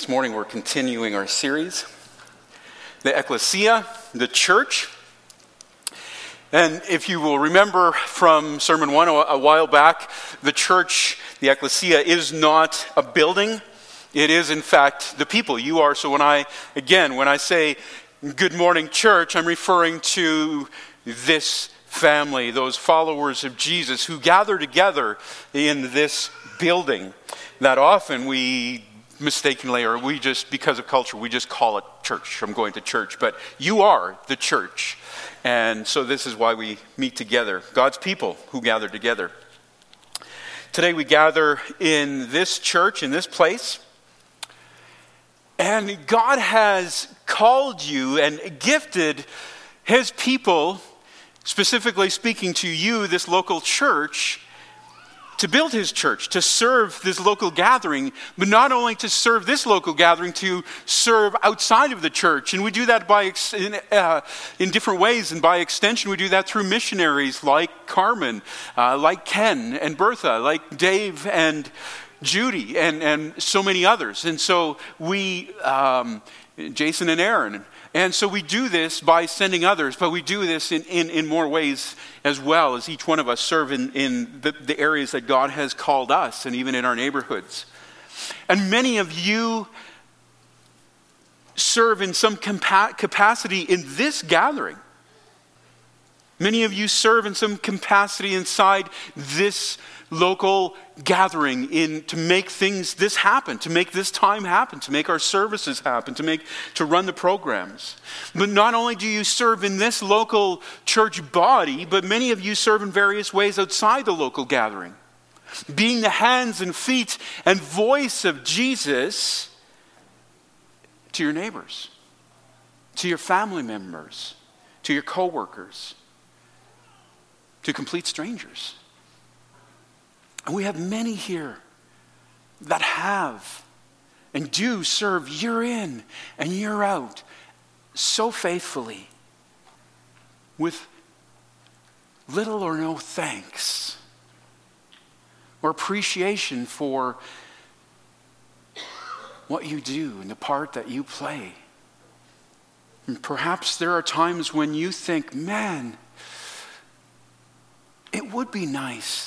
This morning we're continuing our series, the Ecclesia, the church. And if you will remember from Sermon 1 a while back, the church, the Ecclesia, is not a building. It is, in fact, the people. You are. So when I say good morning, church, I'm referring to this family, those followers of Jesus who gather together in this building that often we mistakenly, or we just, because of culture, we just call it church. I'm going to church. But you are the church. And so this is why we meet together. God's people who gather together. Today we gather in this church, in this place. And God has called you and gifted His people, specifically speaking to you, this local church, to build His church, to serve this local gathering, but not only to serve this local gathering, to serve outside of the church. And we do that in different ways, and by extension we do that through missionaries like Carmen, like Ken and Bertha, like Dave and Judy, and so many others. And so we, Jason and Aaron, and so we do this by sending others, but we do this in more ways as well, as each one of us serve in the areas that God has called us, and even in our neighborhoods. And many of you serve in some capacity in this gathering. Many of you serve in some capacity inside this local gathering to make this happen, to make this time happen, to make our services happen, to run the programs. But not only do you serve in this local church body, but many of you serve in various ways outside the local gathering, being the hands and feet and voice of Jesus to your neighbors, to your family members, to your coworkers, to complete strangers. And we have many here that have and do serve year in and year out so faithfully with little or no thanks or appreciation for what you do and the part that you play. And perhaps there are times when you think, man, it would be nice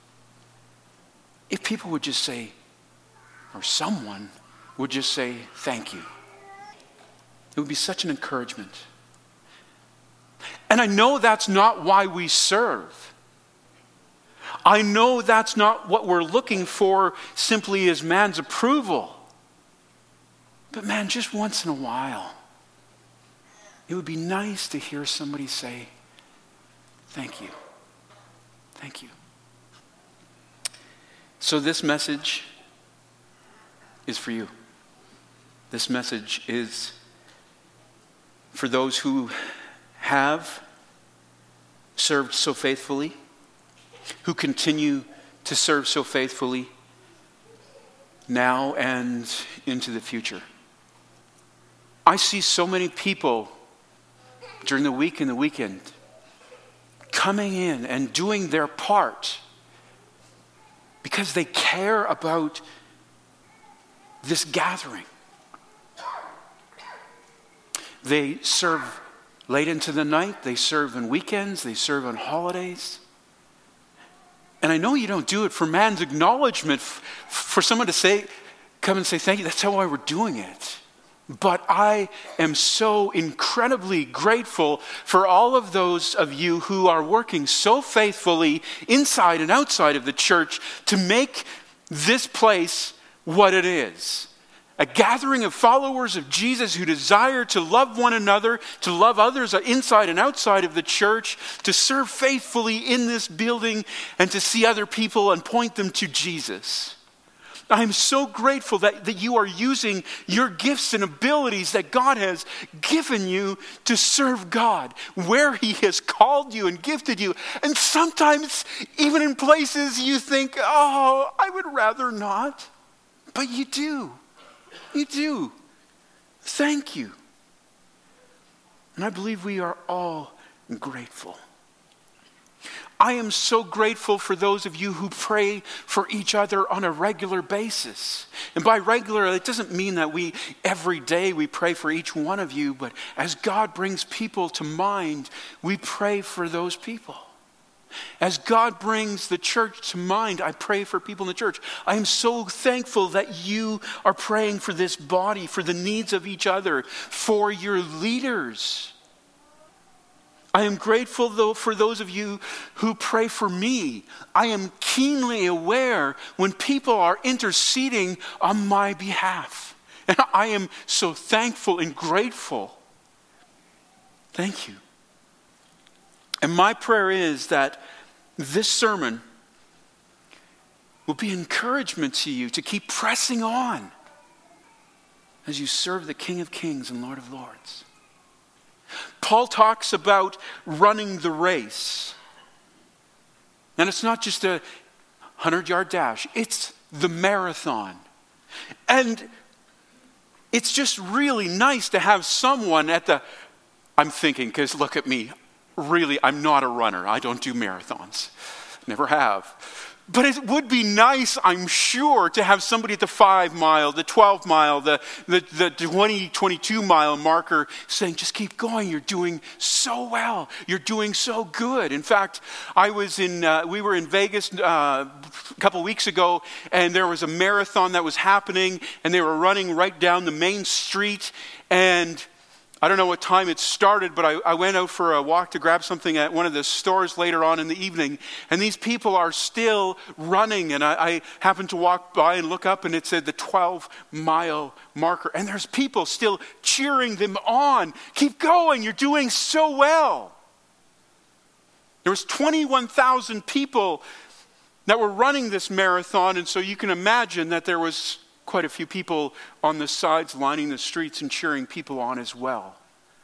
if people would just say, or someone would just say, thank you. It would be such an encouragement. And I know that's not why we serve. I know that's not what we're looking for simply as man's approval. But man, just once in a while, it would be nice to hear somebody say, thank you. Thank you. So this message is for you. This message is for those who have served so faithfully, who continue to serve so faithfully now and into the future. I see so many people during the week and the weekend coming in and doing their part because they care about this gathering. They serve late into the night. They serve on weekends. They serve on holidays. And I know you don't do it for man's acknowledgement, for someone to come and say thank you. That's how why we're doing it. But I am so incredibly grateful for all of those of you who are working so faithfully inside and outside of the church to make this place what it is. A gathering of followers of Jesus who desire to love one another, to love others inside and outside of the church, to serve faithfully in this building, and to see other people and point them to Jesus. I'm so grateful that you are using your gifts and abilities that God has given you to serve God where He has called you and gifted you. And sometimes even in places you think, oh, I would rather not. But you do. You do. Thank you. And I believe we are all grateful. I am so grateful for those of you who pray for each other on a regular basis. And by regular, it doesn't mean that every day we pray for each one of you, but as God brings people to mind, we pray for those people. As God brings the church to mind, I pray for people in the church. I am so thankful that you are praying for this body, for the needs of each other, for your leaders. I am grateful, though, for those of you who pray for me. I am keenly aware when people are interceding on my behalf. And I am so thankful and grateful. Thank you. And my prayer is that this sermon will be encouragement to you to keep pressing on as you serve the King of Kings and Lord of Lords. Paul talks about running the race. And it's not just a 100-yard dash. It's the marathon. And it's just really nice to have someone I'm thinking, because look at me. Really, I'm not a runner. I don't do marathons. Never have. But it would be nice, I'm sure, to have somebody at the 5-mile, the 12-mile, the 20, 22-mile marker saying, just keep going. You're doing so well. You're doing so good. In fact, we were in Vegas a couple weeks ago, and there was a marathon that was happening, and they were running right down the main street, and I don't know what time it started, but I went out for a walk to grab something at one of the stores later on in the evening, and these people are still running, and I happened to walk by and look up, and it said the 12-mile marker, and there's people still cheering them on. Keep going, you're doing so well. There was 21,000 people that were running this marathon, and so you can imagine that there was quite a few people on the sides lining the streets and cheering people on as well.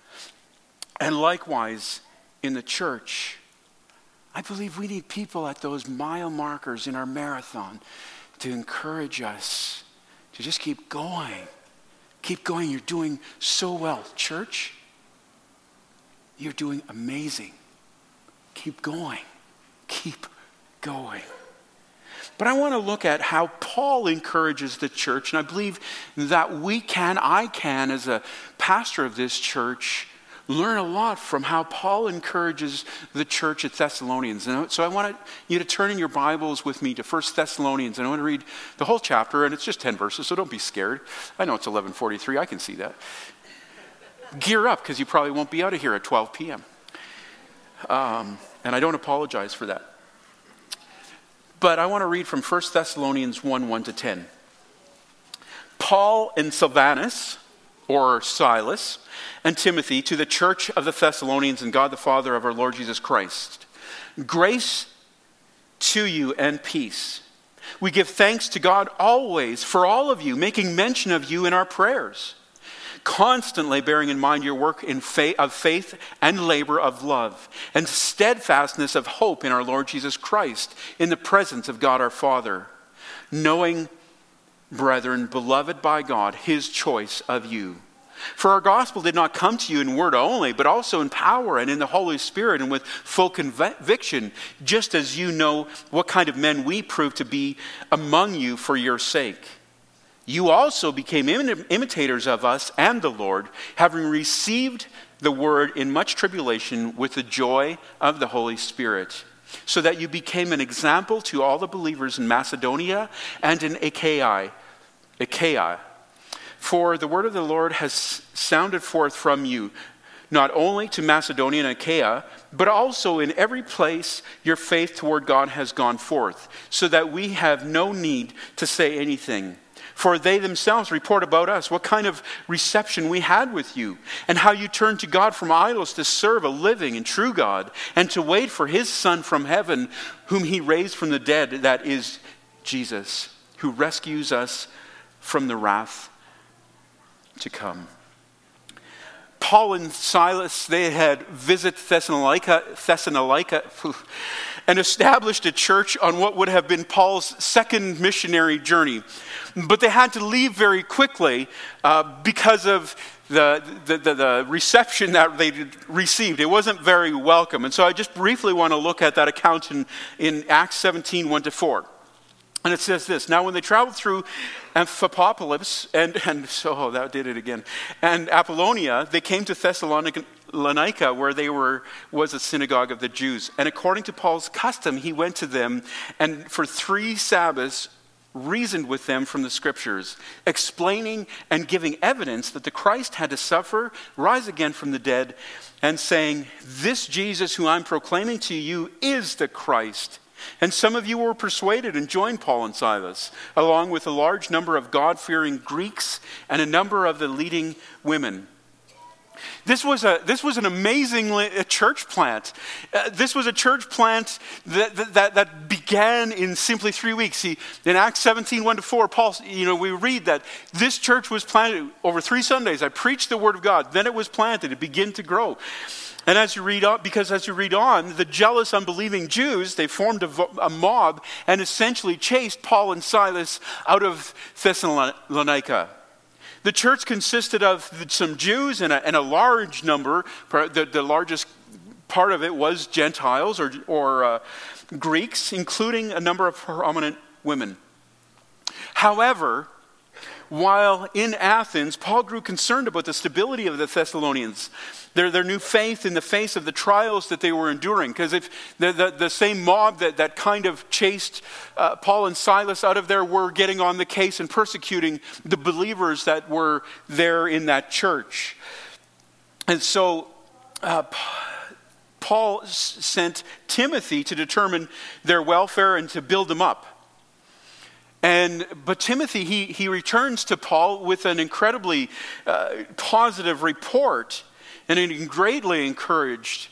And likewise, in the church, I believe we need people at those mile markers in our marathon to encourage us to just keep going. Keep going. You're doing so well. Church, you're doing amazing. Keep going. Keep going. But I want to look at how Paul encourages the church, and I believe that I can, as a pastor of this church, learn a lot from how Paul encourages the church at Thessalonians. And so I want you to turn in your Bibles with me to 1 Thessalonians, and I want to read the whole chapter, and it's just 10 verses, so don't be scared. I know it's 11:43, I can see that. Gear up, because you probably won't be out of here at 12 p.m. And I don't apologize for that. But I want to read from 1 Thessalonians 1:1-10. Paul and Silvanus, or Silas, and Timothy, to the church of the Thessalonians and God the Father of our Lord Jesus Christ. Grace to you and peace. We give thanks to God always for all of you, making mention of you in our prayers, constantly bearing in mind your work of faith and labor of love, and steadfastness of hope in our Lord Jesus Christ, in the presence of God our Father, knowing, brethren, beloved by God, his choice of you. For our gospel did not come to you in word only, but also in power and in the Holy Spirit and with full conviction, just as you know what kind of men we proved to be among you for your sake. You also became imitators of us and the Lord, having received the word in much tribulation with the joy of the Holy Spirit, so that you became an example to all the believers in Macedonia and in Achaia. For the word of the Lord has sounded forth from you, not only to Macedonia and Achaia, but also in every place your faith toward God has gone forth, so that we have no need to say anything. For they themselves report about us what kind of reception we had with you, and how you turned to God from idols to serve a living and true God, and to wait for his Son from heaven, whom he raised from the dead, that is Jesus, who rescues us from the wrath to come. Paul and Silas, they had visited Thessalonica, and established a church on what would have been Paul's second missionary journey. But they had to leave very quickly because of the reception that they received. It wasn't very welcome. And so I just briefly want to look at that account in Acts 17, 1-4. And it says this: Now when they traveled through Amphipolis and that did it again, and Apollonia, they came to Thessalonica, where was a synagogue of the Jews. And according to Paul's custom, he went to them and for 3 Sabbaths reasoned with them from the scriptures, explaining and giving evidence that the Christ had to suffer, rise again from the dead, and saying, "This Jesus who I'm proclaiming to you is the Christ." And some of you were persuaded and joined Paul and Silas, along with a large number of God-fearing Greeks and a number of the leading women. This was an amazing church plant. This was a church plant that began in simply 3 weeks. In Acts 17, 1-4, Paul, we read that this church was planted over 3 Sundays. I preached the word of God. Then it was planted. It began to grow. And as you read on, the jealous, unbelieving Jews, they formed a mob and essentially chased Paul and Silas out of Thessalonica. The church consisted of some Jews and a large number. The largest part of it was Gentiles or Greeks, including a number of prominent women. However, while in Athens, Paul grew concerned about the stability of the Thessalonians, their new faith in the face of the trials that they were enduring. Because if the same mob that kind of chased Paul and Silas out of there were getting on the case and persecuting the believers that were there in that church. And so Paul sent Timothy to determine their welfare and to build them up. But Timothy, he returns to Paul with an incredibly positive report, and it greatly encouraged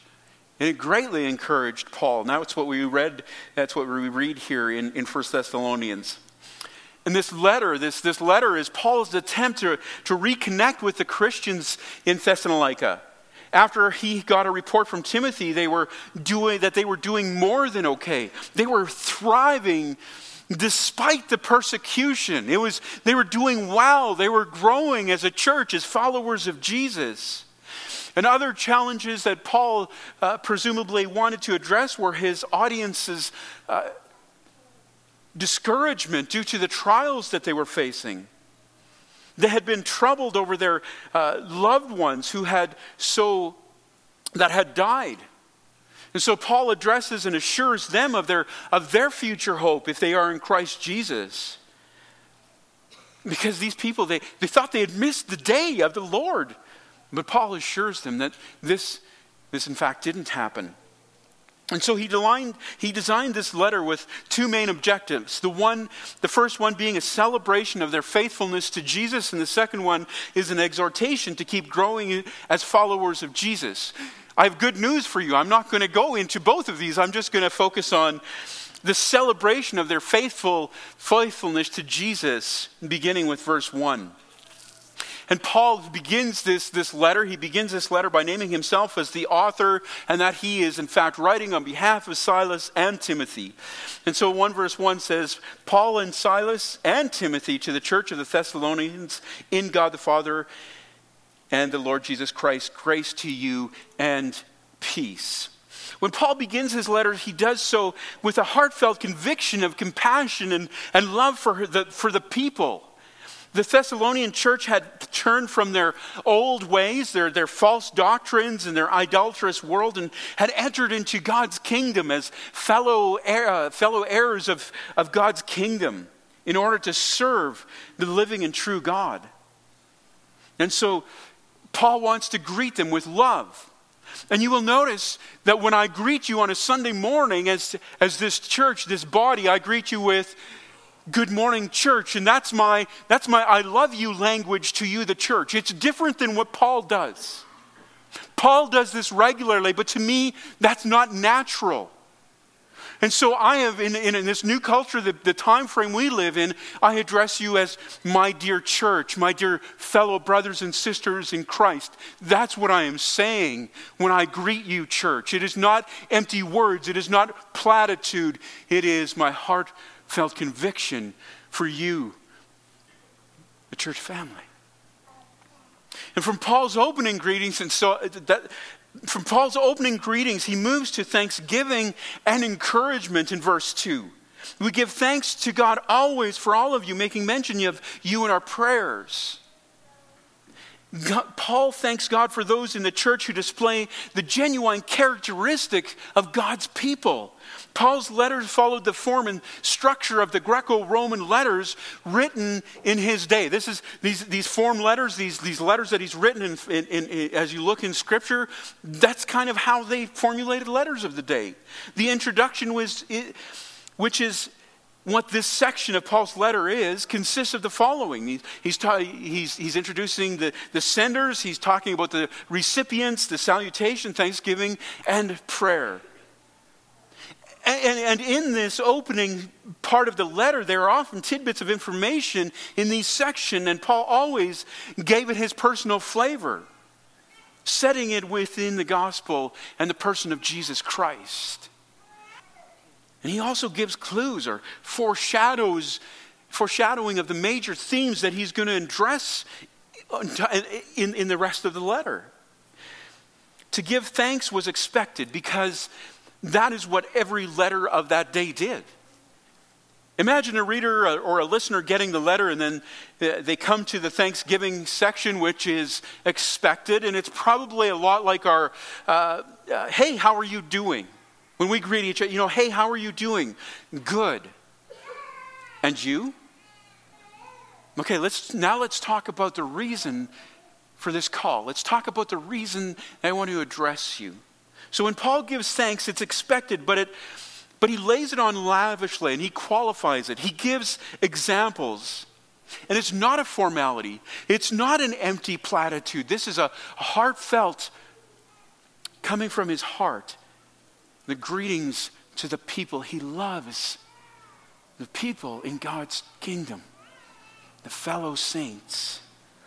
Paul. Now it's what we read. That's what we read here in 1 Thessalonians. And this letter is Paul's attempt to reconnect with the Christians in Thessalonica. After he got a report from Timothy, they were doing more than okay. They were thriving despite the persecution. They were doing well. They were growing as a church, as followers of Jesus. And other challenges that Paul presumably wanted to address were his audience's discouragement due to the trials that they were facing. They had been troubled over their loved ones that had died. And so Paul addresses and assures them of their future hope if they are in Christ Jesus. Because these people, they thought they had missed the day of the Lord. But Paul assures them that this in fact didn't happen. And so he designed this letter with 2 main objectives. The first one being a celebration of their faithfulness to Jesus, and the second one is an exhortation to keep growing as followers of Jesus. I have good news for you. I'm not going to go into both of these. I'm just going to focus on the celebration of their faithfulness to Jesus, beginning with verse 1. And Paul begins this letter. He begins this letter by naming himself as the author, and that he is in fact writing on behalf of Silas and Timothy. And so 1 verse 1 says, Paul and Silas and Timothy to the church of the Thessalonians in God the Father and the Lord Jesus Christ, grace to you and peace. When Paul begins his letter, he does so with a heartfelt conviction of compassion and love for the people. The Thessalonian church had turned from their old ways, their false doctrines and their idolatrous world, and had entered into God's kingdom as fellow heirs of God's kingdom in order to serve the living and true God. And so Paul wants to greet them with love. And you will notice that when I greet you on a Sunday morning as this church, this body, I greet you with good morning, church. And that's my I love you language to you, the church. It's different than what Paul does. Paul does this regularly, but to me, that's not natural. And so I have, in this new culture, the time frame we live in, I address you as my dear church, my dear fellow brothers and sisters in Christ. That's what I am saying when I greet you, church. It is not empty words. It is not platitude. It is my heartfelt conviction for you, the church family. And from Paul's opening greetings, he moves to thanksgiving and encouragement in verse 2. We give thanks to God always for all of you, making mention of you in our prayers. Paul thanks God for those in the church who display the genuine characteristic of God's people. Paul's letters followed the form and structure of the Greco-Roman letters written in his day. This is these form letters, these letters that he's written as you look in Scripture. That's kind of how they formulated letters of the day. The introduction which is what this section of Paul's letter consists of the following. He's introducing the senders. He's talking about the recipients, the salutation, thanksgiving, and prayer. And in this opening part of the letter, there are often tidbits of information in these sections, and Paul always gave it his personal flavor, setting it within the gospel and the person of Jesus Christ. And he also gives clues or foreshadowing of the major themes that he's going to address in the rest of the letter. To give thanks was expected because that is what every letter of that day did. Imagine a reader or a listener getting the letter, and then they come to the Thanksgiving section, which is expected, and it's probably a lot like our, hey, how are you doing? When we greet each other, hey, how are you doing? Good. And you? Okay, let's talk about the reason for this call. Let's talk about the reason I want to address you. So when Paul gives thanks, it's expected, but he lays it on lavishly and he qualifies it. He gives examples. And it's not a formality. It's not an empty platitude. This is a heartfelt, coming from his heart, the greetings to the people he loves, the people in God's kingdom, the fellow saints.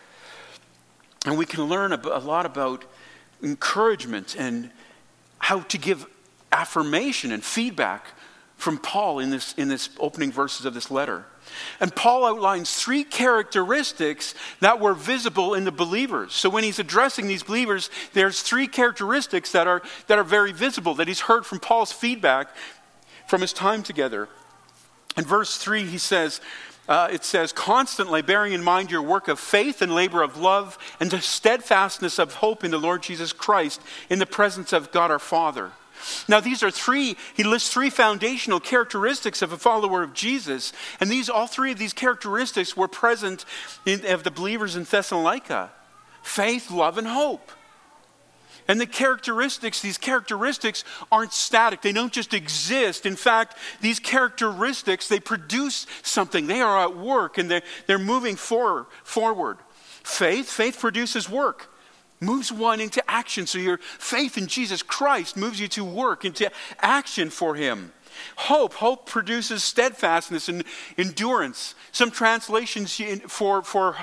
And we can learn a lot about encouragement and how to give affirmation and feedback from Paul in this opening verses of this letter. And Paul outlines 3 characteristics that were visible in the believers. So when he's addressing these believers, there's 3 characteristics that are very visible, that he's heard from Paul's feedback from his time together. In verse 3, it says, constantly bearing in mind your work of faith and labor of love and the steadfastness of hope in the Lord Jesus Christ in the presence of God our Father. Now he lists 3 foundational characteristics of a follower of Jesus, and all 3 of these characteristics were present of the believers in Thessalonica: faith, love, and hope. And these characteristics aren't static. They don't just exist. In fact, these characteristics, they produce something. They are at work, and they're moving forward. Faith produces work. Moves one into action. So your faith in Jesus Christ moves you to work, into action for him. Hope produces steadfastness and endurance. Some translations for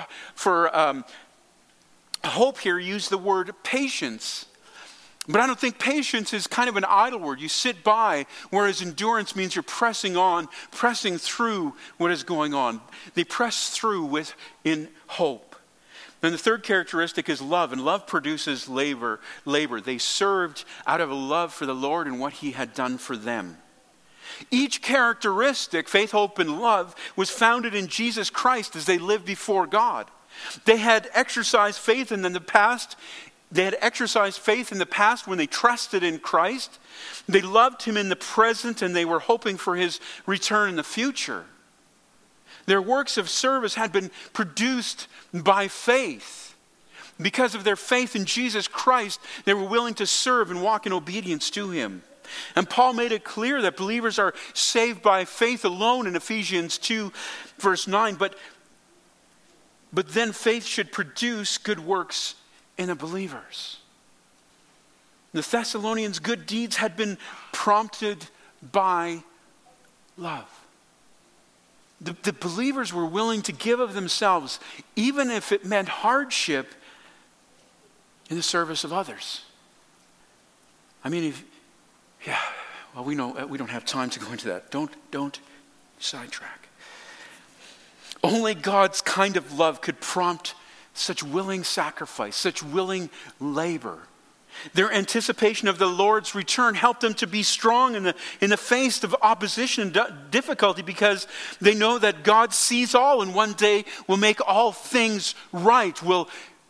hope here use the word patience. But I don't think patience is kind of an idle word. You sit by, whereas endurance means you're pressing on, pressing through what is going on. They press through in hope. And the third characteristic is love, and love produces labor. They served out of a love for the Lord and what he had done for them. Each characteristic, faith, hope, and love, was founded in Jesus Christ as they lived before God. They had exercised faith in the past. They had exercised faith in the past when they trusted in Christ. They loved him in the present, and they were hoping for his return in the future. Their works of service had been produced by faith. Because of their faith in Jesus Christ, they were willing to serve and walk in obedience to him. And Paul made it clear that believers are saved by faith alone in Ephesians 2, verse 9. But then faith should produce good works in the believers. The Thessalonians' good deeds had been prompted by love. The believers were willing to give of themselves, even if it meant hardship, in the service of others. I mean, we don't have time to go into that. Don't sidetrack. Only God's kind of love could prompt such willing sacrifice, such willing labor. Their anticipation of the Lord's return helped them to be strong in the face of opposition and difficulty, because they know that God sees all and one day will make all things right, will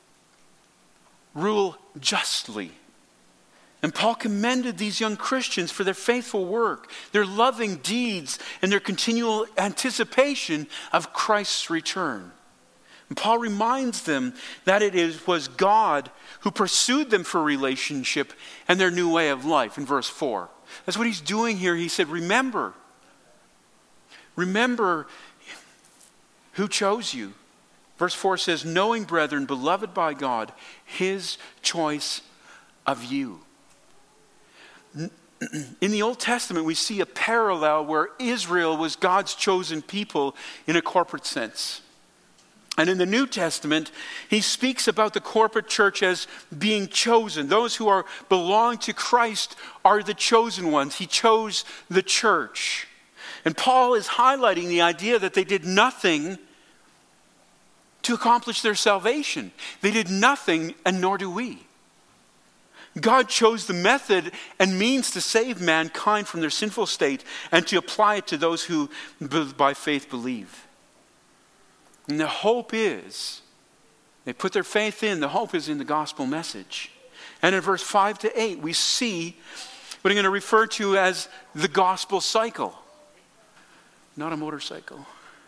rule justly. And Paul commended these young Christians for their faithful work, their loving deeds, and their continual anticipation of Christ's return. And Paul reminds them that was God who pursued them for relationship and their new way of life in verse 4. That's what he's doing here. He said, remember who chose you. Verse 4 says, knowing, brethren, beloved by God, his choice of you. In the Old Testament, we see a parallel where Israel was God's chosen people in a corporate sense. And in the New Testament, he speaks about the corporate church as being chosen. Those who belong to Christ are the chosen ones. He chose the church. And Paul is highlighting the idea that they did nothing to accomplish their salvation. They did nothing, and nor do we. God chose the method and means to save mankind from their sinful state and to apply it to those who by faith believe. And the hope is, they put their faith in, the hope is in the gospel message. And in verse 5 to 8, we see what I'm going to refer to as the gospel cycle. Not a motorcycle.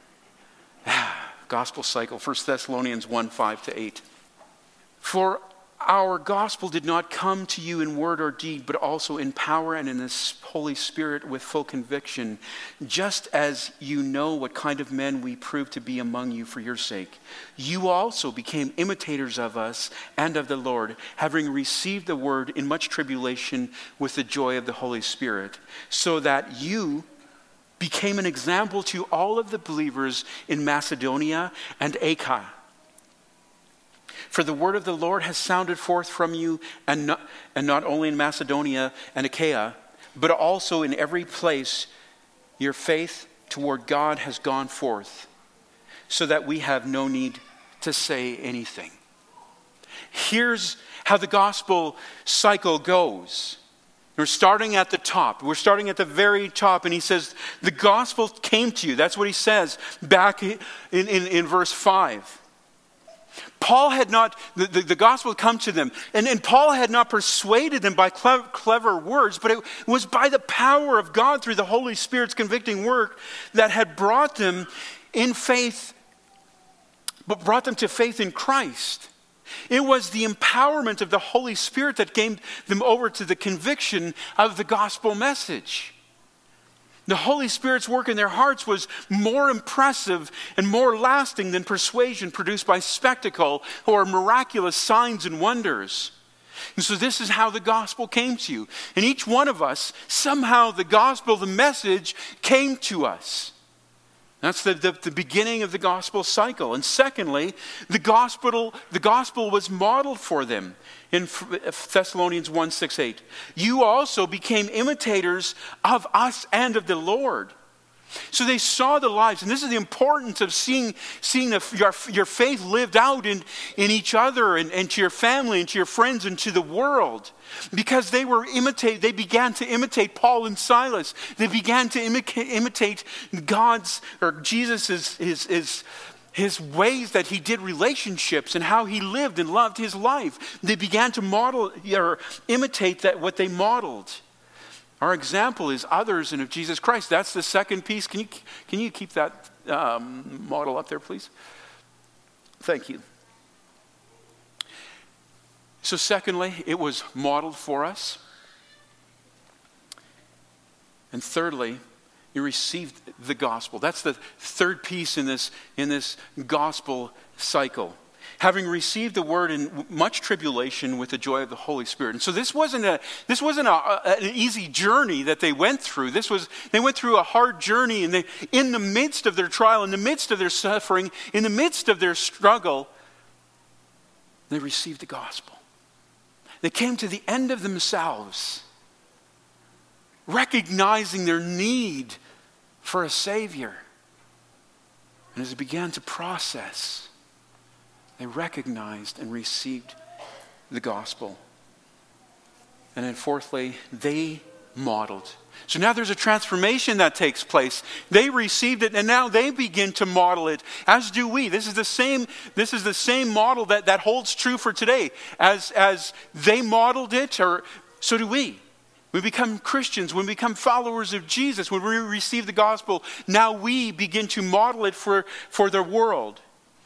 Gospel cycle, 1 Thessalonians 1, 5 to 8. For our gospel did not come to you in word or deed, but also in power and in the Holy Spirit with full conviction, just as you know what kind of men we proved to be among you for your sake. You also became imitators of us and of the Lord, having received the word in much tribulation with the joy of the Holy Spirit, so that you became an example to all of the believers in Macedonia and Achaia. For the word of the Lord has sounded forth from you, and not only in Macedonia and Achaia, but also in every place your faith toward God has gone forth, so that we have no need to say anything. Here's how the gospel cycle goes. We're starting at the top. We're starting at the very top, and he says, the gospel came to you. That's what he says back in verse 5. Paul had not, the gospel had come to them, and Paul had not persuaded them by clever words, but it was by the power of God through the Holy Spirit's convicting work that had brought them in faith, but brought them to faith in Christ. It was the empowerment of the Holy Spirit that gave them over to the conviction of the gospel message. The Holy Spirit's work in their hearts was more impressive and more lasting than persuasion produced by spectacle or miraculous signs and wonders. And so this is how the gospel came to you. And each one of us, somehow the gospel, the message, came to us. That's the beginning of the gospel cycle. And secondly, the gospel was modeled for them in Thessalonians 1, 6, 8. You also became imitators of us and of the Lord. So they saw the lives, and this is the importance of seeing your faith lived out in each other and to your family and to your friends and to the world. Because they began to imitate Paul and Silas. They began to imitate God's or Jesus's his ways that he did relationships and how he lived and loved his life. They began to model or imitate what they modeled. Our example is others and of Jesus Christ. That's the second piece. Can you keep that model up there, please? Thank you. So secondly, it was modeled for us. And thirdly, you received the gospel. That's the third piece in this gospel cycle. Having received the word in much tribulation with the joy of the Holy Spirit. And so this wasn't an easy journey that they went through. They went through a hard journey, and in the midst of their trial, in the midst of their suffering, in the midst of their struggle, they received the gospel. They came to the end of themselves, recognizing their need for a Savior. And as they began to process, They recognized and received the gospel. And then fourthly, they modeled. So now there's a transformation that takes place. They received it and now they begin to model it, as do we. This is the same model that holds true for today. As they modeled it, or so do we. We become Christians, when we become followers of Jesus, when we receive the gospel, now we begin to model it for the world.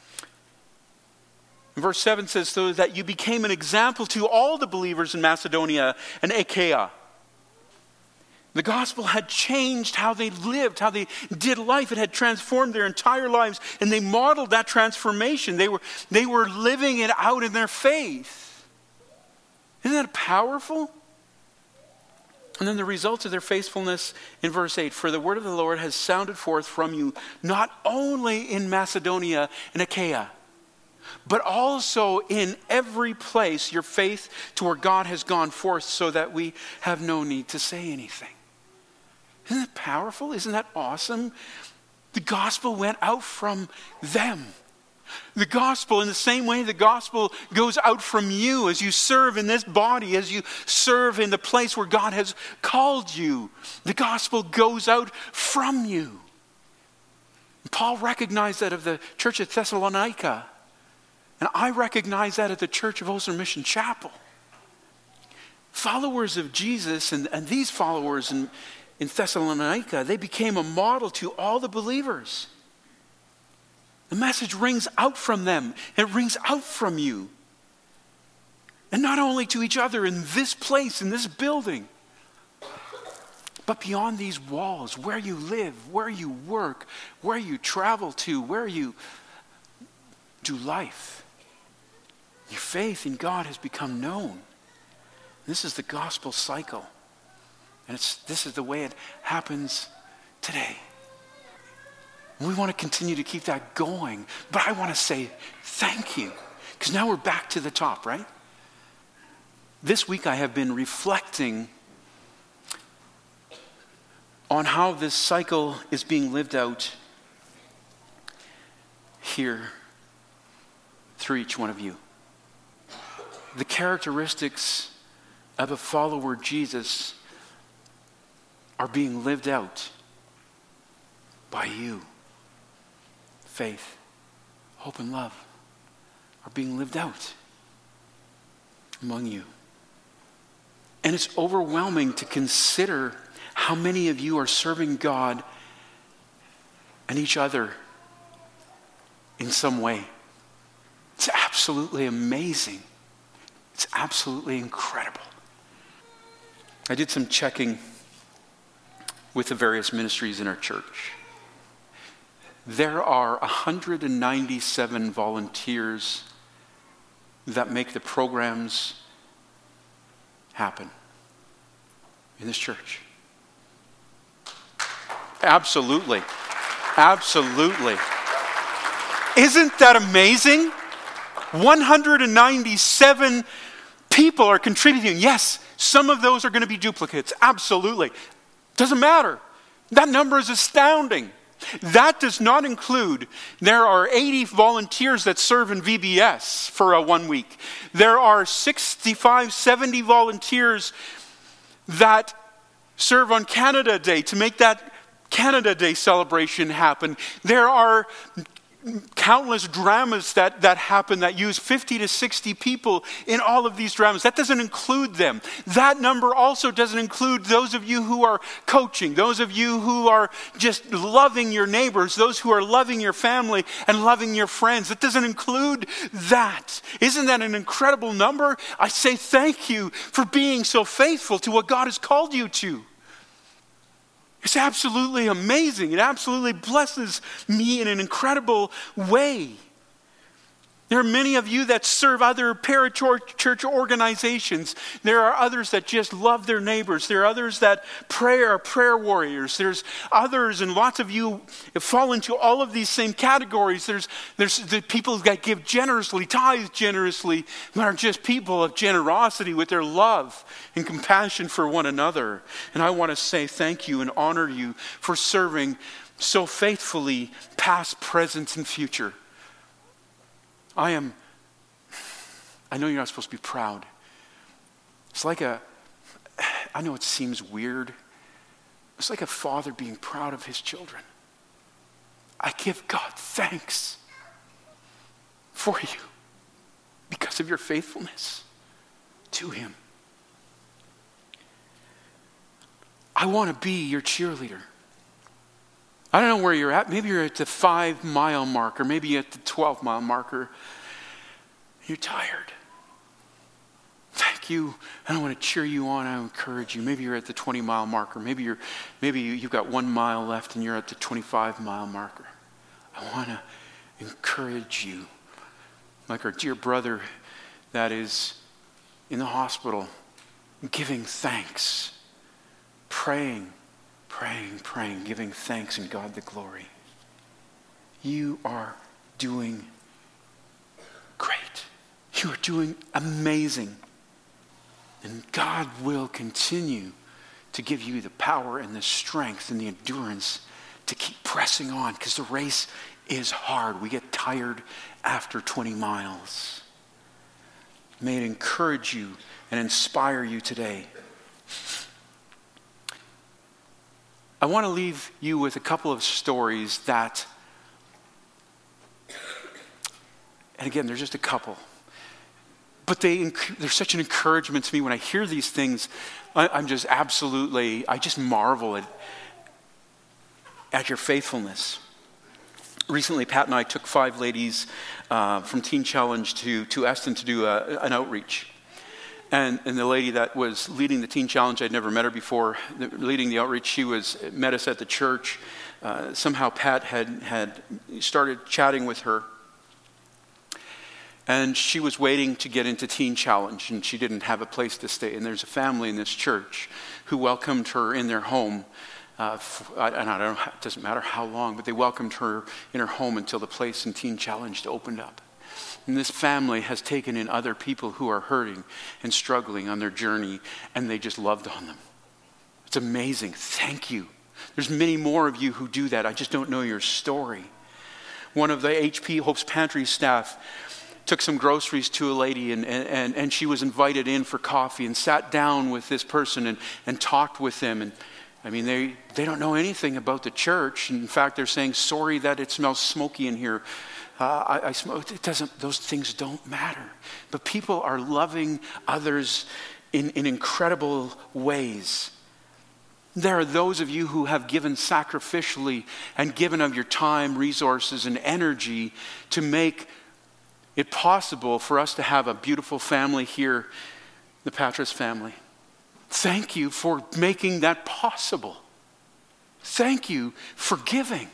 Verse 7 says, so that you became an example to all the believers in Macedonia and Achaia. The gospel had changed how they lived, how they did life. It had transformed their entire lives, and they modeled that transformation. They were living it out in their faith. Isn't that powerful? And then the results of their faithfulness in verse 8, for the word of the Lord has sounded forth from you, not only in Macedonia and Achaia, but also in every place your faith toward God has gone forth, so that we have no need to say anything. Isn't that powerful? Isn't that awesome? The gospel went out from them. The gospel, in the same way the gospel goes out from you as you serve in this body, as you serve in the place where God has called you. The gospel goes out from you. Paul recognized that of the church at Thessalonica. And I recognize that at the Church of Ocean Mission Chapel. Followers of Jesus and these followers in Thessalonica, they became a model to all the believers. The message rings out from them. It rings out from you. And not only to each other in this place, in this building, but beyond these walls, where you live, where you work, where you travel to, where you do life. Your faith in God has become known. This is the gospel cycle. And this is the way it happens today. We want to continue to keep that going. But I want to say thank you. Because now we're back to the top, right? This week I have been reflecting on how this cycle is being lived out here through each one of you. The characteristics of a follower of Jesus are being lived out by you. Faith, hope, and love are being lived out among you. And it's overwhelming to consider how many of you are serving God and each other in some way. It's absolutely amazing. It's absolutely incredible. I did some checking with the various ministries in our church. There are 197 volunteers that make the programs happen in this church. Absolutely. Absolutely. Isn't that amazing? 197 people are contributing. Yes, some of those are going to be duplicates. Absolutely. Doesn't matter. That number is astounding. That does not include, there are 80 volunteers that serve in VBS for 1 week. There are 65, 70 volunteers that serve on Canada Day to make that Canada Day celebration happen. There are countless dramas that happen that use 50 to 60 people in all of these dramas. That doesn't include them. That number also doesn't include those of you who are coaching, those of you who are just loving your neighbors, those who are loving your family and loving your friends. It doesn't include that. Isn't that an incredible number? I say thank you for being so faithful to what God has called you to. It's absolutely amazing. It absolutely blesses me in an incredible way. There are many of you that serve other parachurch organizations. There are others that just love their neighbors. There are others that are prayer warriors. There's others, and lots of you fall into all of these same categories. There's the people that give generously, tithe generously, but are just people of generosity with their love and compassion for one another. And I want to say thank you and honor you for serving so faithfully, past, present, and future. I know you're not supposed to be proud. It's like I know it seems weird. It's like a father being proud of his children. I give God thanks for you because of your faithfulness to him. I want to be your cheerleader. I don't know where you're at. Maybe you're at the 5-mile marker. Maybe you're at the 12-mile marker. You're tired. Thank you. I don't want to cheer you on. I encourage you. Maybe you're at the 20-mile marker. Maybe you've got 1 mile left and you're at the 25-mile marker. I want to encourage you. Like our dear brother that is in the hospital, giving thanks, praying, giving thanks and God the glory. You are doing great. You are doing amazing. And God will continue to give you the power and the strength and the endurance to keep pressing on, because the race is hard. We get tired after 20 miles. May it encourage you and inspire you today. I want to leave you with a couple of stories that, and again, there's just a couple, but they're such an encouragement to me. When I hear these things, I just marvel at your faithfulness. Recently, Pat and I took 5 ladies from Teen Challenge to Eston to do an outreach. And the lady that was leading the Teen Challenge, I'd never met her before, leading the outreach, she met us at the church. Somehow Pat had started chatting with her. And she was waiting to get into Teen Challenge, and she didn't have a place to stay. And there's a family in this church who welcomed her in their home. And I don't know, it doesn't matter how long, but they welcomed her in her home until the place in Teen Challenge opened up. And this family has taken in other people who are hurting and struggling on their journey, and they just loved on them. It's amazing. Thank you. There's many more of you who do that. I just don't know your story. One of the HP Hope's Pantry staff took some groceries to a lady, and she was invited in for coffee and sat down with this person and talked with them. And I mean, they don't know anything about the church. In fact, they're saying, sorry that it smells smoky in here. I smoke. Those things don't matter. But people are loving others in incredible ways. There are those of you who have given sacrificially and given of your time, resources, and energy to make it possible for us to have a beautiful family here, the Patras family. Thank you for making that possible. Thank you for giving.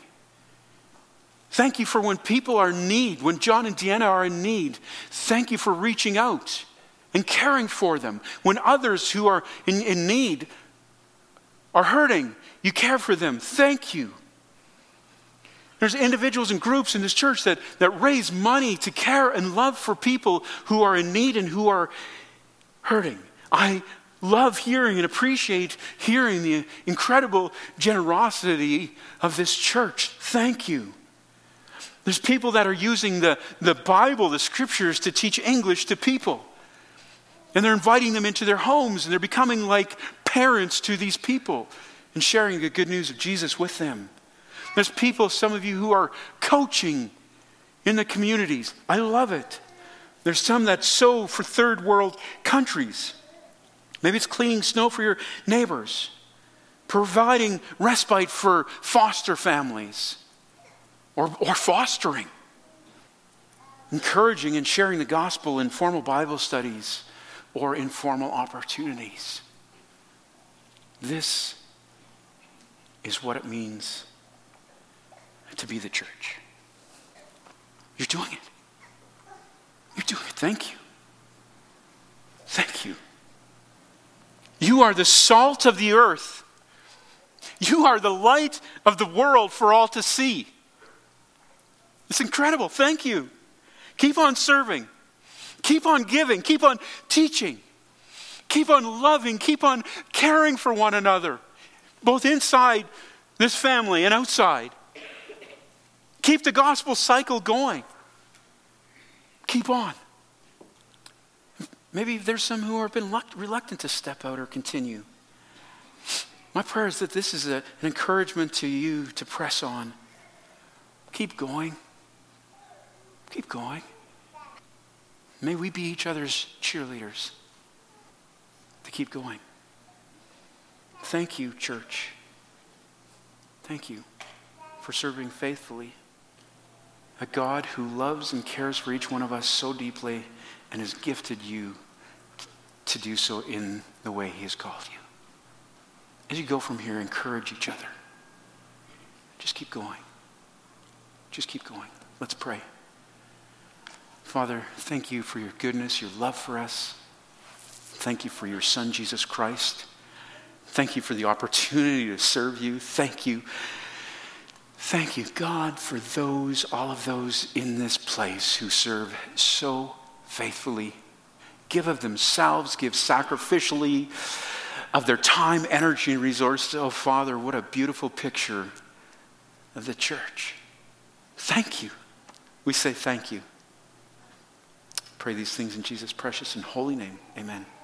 Thank you for when people are in need, when John and Deanna are in need. Thank you for reaching out and caring for them. When others who are in need are hurting, you care for them. Thank you. There's individuals and groups in this church that raise money to care and love for people who are in need and who are hurting. I love hearing and appreciate hearing the incredible generosity of this church. Thank you. There's people that are using the Bible, the scriptures, to teach English to people. And they're inviting them into their homes, and they're becoming like parents to these people and sharing the good news of Jesus with them. There's people, some of you, who are coaching in the communities. I love it. There's some that sow for third world countries. Maybe it's cleaning snow for your neighbors, providing respite for foster families, or fostering, encouraging and sharing the gospel in formal Bible studies or informal opportunities. This is what it means to be the church. You're doing it. You're doing it. Thank you. Thank you. You are the salt of the earth. You are the light of the world for all to see. It's incredible. Thank you. Keep on serving. Keep on giving. Keep on teaching. Keep on loving. Keep on caring for one another, both inside this family and outside. Keep the gospel cycle going. keep on. Maybe there's some who have been reluctant to step out or continue. My prayer is that this is an encouragement to you to press on. Keep going. Keep going. May we be each other's cheerleaders to keep going. Thank you, church. Thank you for serving faithfully a God who loves and cares for each one of us so deeply and has gifted you to do so in the way he has called you. As you go from here, encourage each other. Just keep going. Just keep going. Let's pray. Father, thank you for your goodness, your love for us. Thank you for your Son, Jesus Christ. Thank you for the opportunity to serve you. Thank you. Thank you, God, for all of those in this place who serve so faithfully. Give of themselves, give sacrificially of their time, energy, and resources. Oh, Father, what a beautiful picture of the church. Thank you. We say thank you. Pray these things in Jesus' precious and holy name. Amen.